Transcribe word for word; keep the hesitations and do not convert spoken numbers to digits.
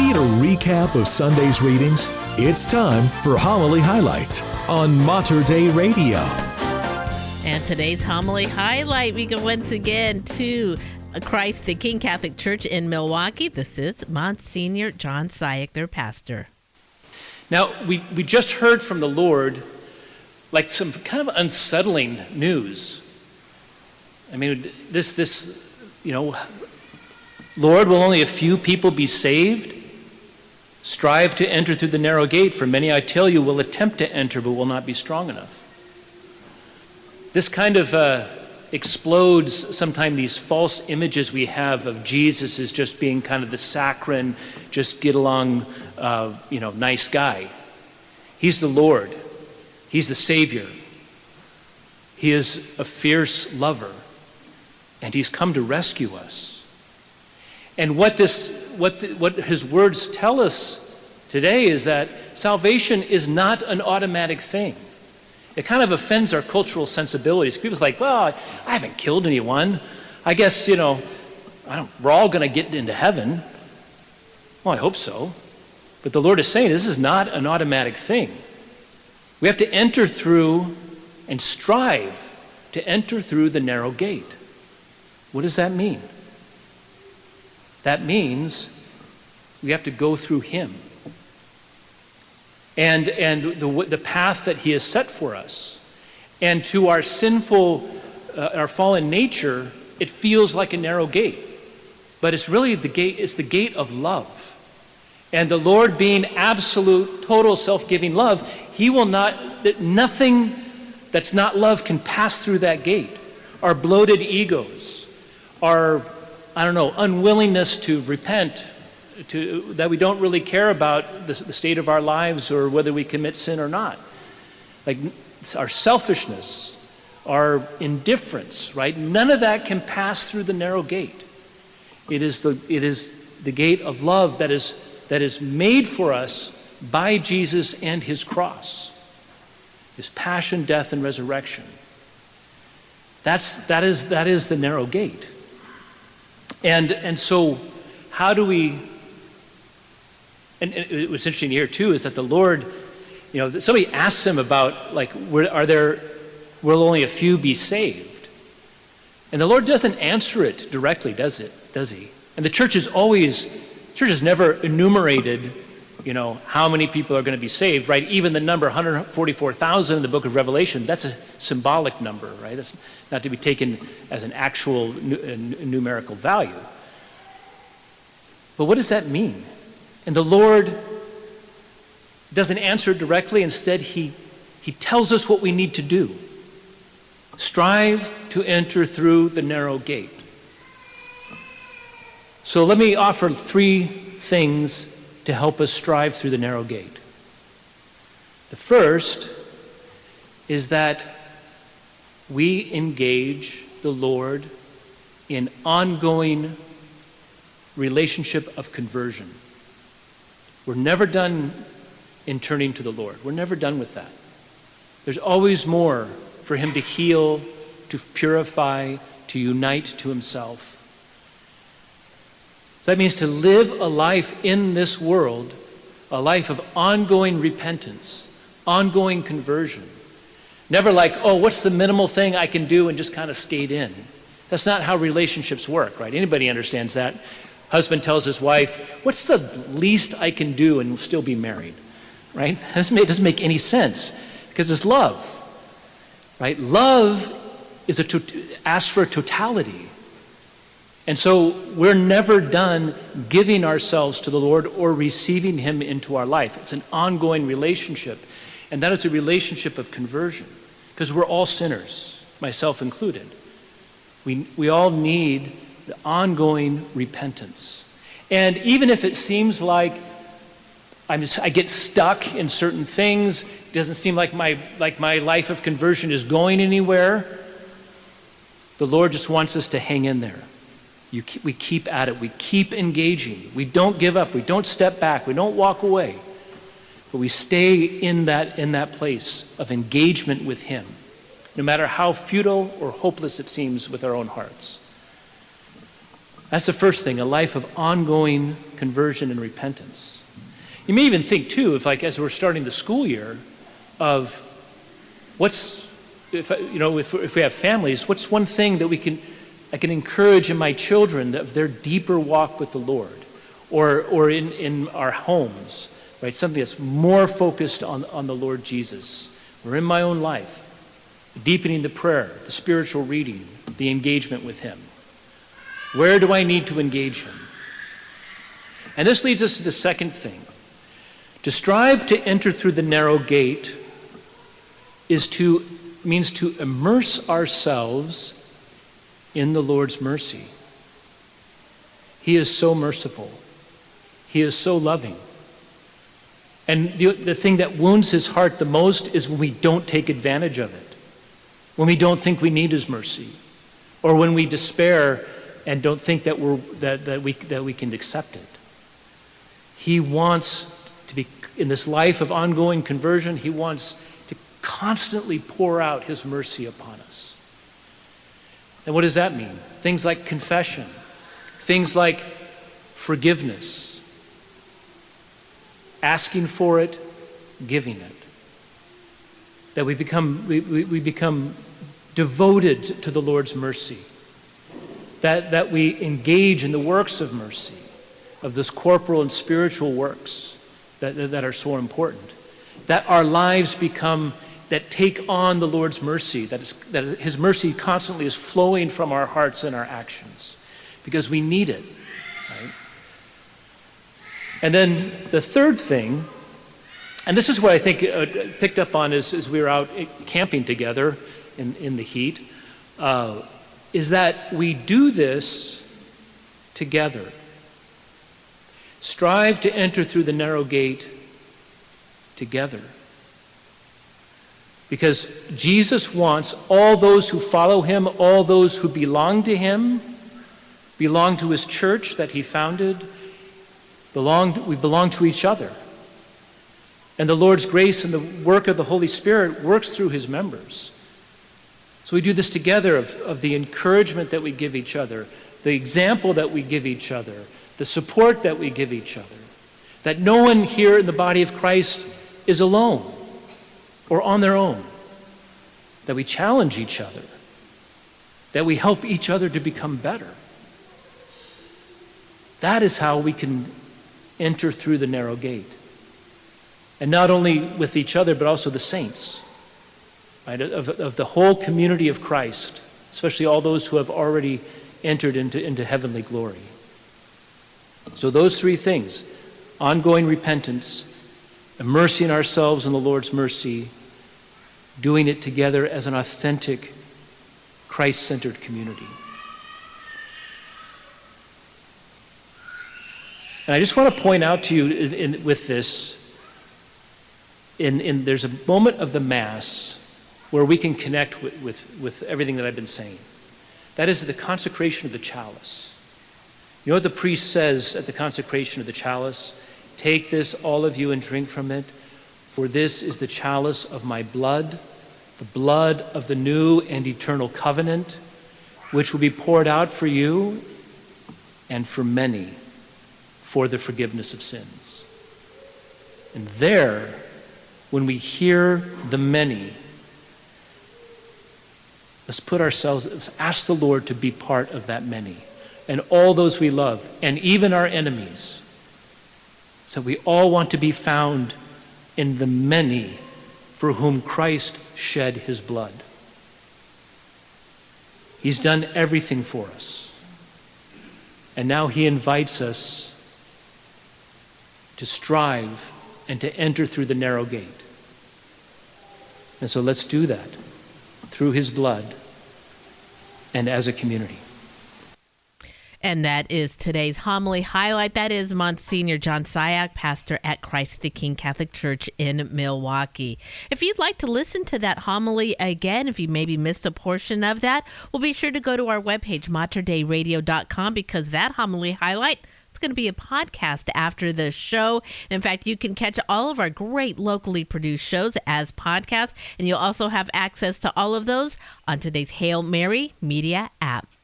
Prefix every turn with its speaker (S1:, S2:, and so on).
S1: Need a recap of Sunday's readings? It's time for Homily Highlights on Mater Dei Radio.
S2: And today's Homily Highlight, we go once again to Christ the King Catholic Church in Milwaukee. This is Monsignor John Sayek, their pastor.
S3: Now, we, we just heard from the Lord like some kind of unsettling news. I mean, this, this, you know, Lord, will only a few people be saved? Strive to enter through the narrow gate, for many, I tell you, will attempt to enter but will not be strong enough. This kind of uh, explodes sometimes these false images we have of Jesus as just being kind of the saccharine, just get along, uh, you know, nice guy. He's the Lord. He's the Savior. He is a fierce lover, and he's come to rescue us. And what this, what, the, what his words tell us today is that salvation is not an automatic thing. It kind of offends our cultural sensibilities. People's like, well, I haven't killed anyone. I guess, you know, I don't, we're all going to get into heaven. Well, I hope so. But the Lord is saying this is not an automatic thing. We have to enter through and strive to enter through the narrow gate. What does that mean? That means we have to go through him. And, and the, the path that he has set for us. And to our sinful, uh, our fallen nature, it feels like a narrow gate. But it's really the gate, it's the gate of love. And the Lord being absolute, total self-giving love, he will not, that nothing that's not love can pass through that gate. Our bloated egos, our, I don't know, unwillingness to repent, to, that we don't really care about the, the state of our lives or whether we commit sin or not. Like our selfishness, our indifference, right? None of that can pass through the narrow gate. It is the, it is the gate of love that is, that is made for us by Jesus and his cross, his passion, death, and resurrection. That's, that is, that is the narrow gate. And, and so how do we, and it was interesting here too, is that the Lord, you know, somebody asks him about, like, are there, will only a few be saved? And the Lord doesn't answer it directly, does it? Does he? And the church is always, the church has never enumerated, you know, how many people are going to be saved, right? Even the number one hundred forty-four thousand in the book of Revelation, that's a symbolic number, right? That's not to be taken as an actual nu- numerical value. But what does that mean? And the Lord doesn't answer directly. Instead, he, he tells us what we need to do. Strive to enter through the narrow gate. So let me offer three things to help us strive through the narrow gate. The first is that we engage the Lord in ongoing relationship of conversion. We're never done in turning to the Lord. We're never done with that. There's always more for him to heal, to purify, to unite to himself. So that means to live a life in this world, a life of ongoing repentance, ongoing conversion. Never like, oh, what's the minimal thing I can do and just kind of skate in. That's not how relationships work, right? Anybody understands that. Husband tells his wife, what's the least I can do and still be married, right? It doesn't make any sense because it's love, right? Love is a to- asks for a totality. And so we're never done giving ourselves to the Lord or receiving him into our life. It's an ongoing relationship. And that is a relationship of conversion because we're all sinners, myself included. We, we all need the ongoing repentance. And even if it seems like I'm just, I get stuck in certain things, it doesn't seem like my, like my life of conversion is going anywhere, the Lord just wants us to hang in there. You keep, we keep at it. We keep engaging. We don't give up. We don't step back. We don't walk away. But we stay in that, in that place of engagement with him, no matter how futile or hopeless it seems with our own hearts. That's the first thing, a life of ongoing conversion and repentance. You may even think, too, if like as we're starting the school year, of what's, if you know, if, if we have families, what's one thing that we can, I can encourage in my children of their deeper walk with the Lord, or or in, in our homes, right? Something that's more focused on, on the Lord Jesus, or in my own life, deepening the prayer, the spiritual reading, the engagement with Him. Where do I need to engage Him? And this leads us to the second thing. To strive to enter through the narrow gate is to means to immerse ourselves in the Lord's mercy. He is so merciful. He is so loving. And the, the thing that wounds His heart the most is when we don't take advantage of it, when we don't think we need His mercy, or when we despair and don't think that we're that, that we that we can accept it. He wants to be in this life of ongoing conversion. He wants to constantly pour out His mercy upon us. And what does that mean? Things like confession, things like forgiveness, asking for it, giving it. That we become we, we, we become devoted to the Lord's mercy. That that we engage in the works of mercy, of those corporal and spiritual works that, that are so important. That our lives become, that take on the Lord's mercy, that, is, that His mercy constantly is flowing from our hearts and our actions, because we need it, right? And then the third thing, and this is what I think uh, picked up on as, as we were out camping together in, in the heat, uh, is that we do this together. Strive to enter through the narrow gate together. Because Jesus wants all those who follow Him, all those who belong to Him, belong to His church that He founded, belong, we belong to each other. And the Lord's grace and the work of the Holy Spirit works through His members. So we do this together of, of the encouragement that we give each other, the example that we give each other, the support that we give each other. That no one here in the body of Christ is alone or on their own. That we challenge each other. That we help each other to become better. That is how we can enter through the narrow gate. And not only with each other, but also the saints, right, of, of the whole community of Christ, especially all those who have already entered into, into heavenly glory. So those three things, ongoing repentance, immersing ourselves in the Lord's mercy, doing it together as an authentic, Christ-centered community. And I just want to point out to you in, in, with this, in, in, there's a moment of the Mass where we can connect with, with, with everything that I've been saying. That is the consecration of the chalice. You know what the priest says at the consecration of the chalice? Take this, all of you, and drink from it, for this is the chalice of my blood, the blood of the new and eternal covenant, which will be poured out for you and for many for the forgiveness of sins. And there, when we hear the many, let's put ourselves, let's ask the Lord to be part of that many. And all those we love, and even our enemies. So we all want to be found in the many for whom Christ shed His blood. He's done everything for us. And now He invites us to strive and to enter through the narrow gate. And so let's do that through His blood and as a community.
S2: And that is today's homily highlight. That is Monsignor John Syak, pastor at Christ the King Catholic Church in Milwaukee. If you'd like to listen to that homily again, if you maybe missed a portion of that, well, be sure to go to our webpage, mater dei radio dot com, because that homily highlight, it's going to be a podcast after the show. In fact, you can catch all of our great locally produced shows as podcasts, and you'll also have access to all of those on today's Hail Mary Media app.